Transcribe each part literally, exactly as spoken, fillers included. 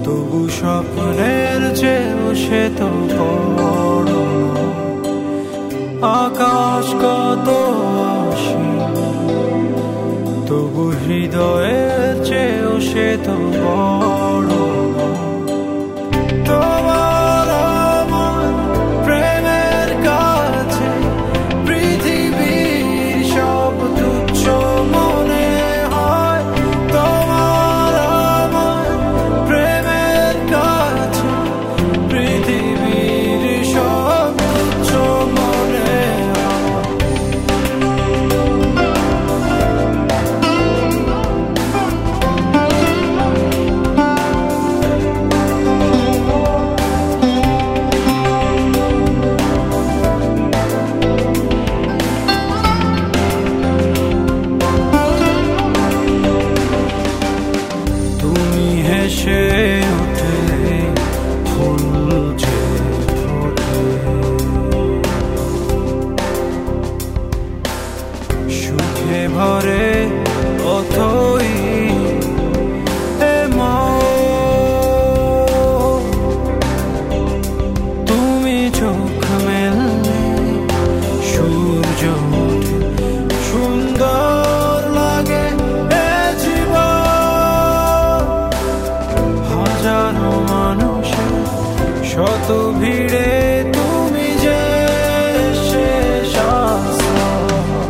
তবু স্বপ্নের চেয়েও সে তো বড়। আকাশ কত অসীম, তবু হৃদয়ের চেয়েও সে তো বড়। তোমার আমার প্রেমের কাছে পৃথিবীর সব তুচ্ছ মনে হয়। তোমার আমার প্রেমের কাছে পৃথিবীর সব তুচ্ছ মনে হয়। হেসে উঠলে ফুল যে ফোটে, সুখে ভরে অথই তুমি চোখ মেললে সূর্য ওঠে, সুন্দর লাগে এ জীবন। হাজারো মানুষের শত ভিড়ে তুমি যে শেষ আশ্রয়।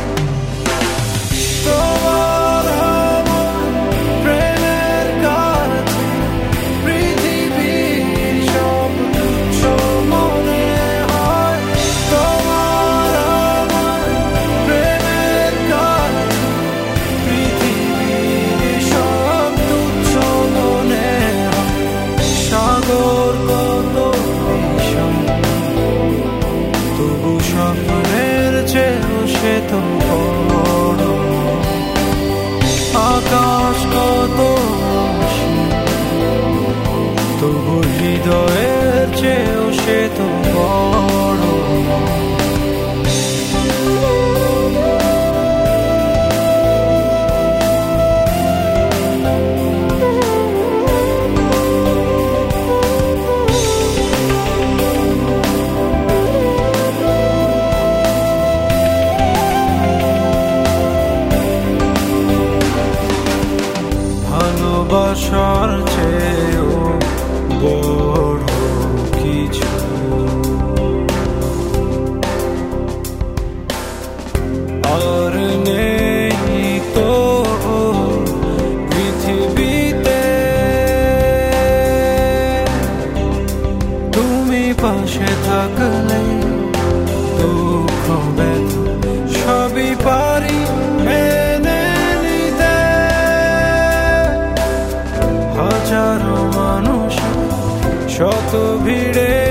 তোমার আমার প্রেমের কাছে পৃথিবীর সব তুচ্ছ মনে হয়। তোমার আমার প্রেমের কাছে পৃথিবীর সব তুচ্ছ মনে হয়। সাগর কত বিশাল, তবু স্বপ্নের চেয়েও সে তো বড়। আকাশ কত অসীম, তবু হৃদয়ের চেয়েও সে তো বড়। ভালোবাসার চেয়েও বড় কিছু আর নেই তো পৃথিবীতে। তুমি পাশে থাকলে দুঃখ ব্যথা সবই পারি মেনে নিতে। হাজারো মানুষ শত ভিড়ে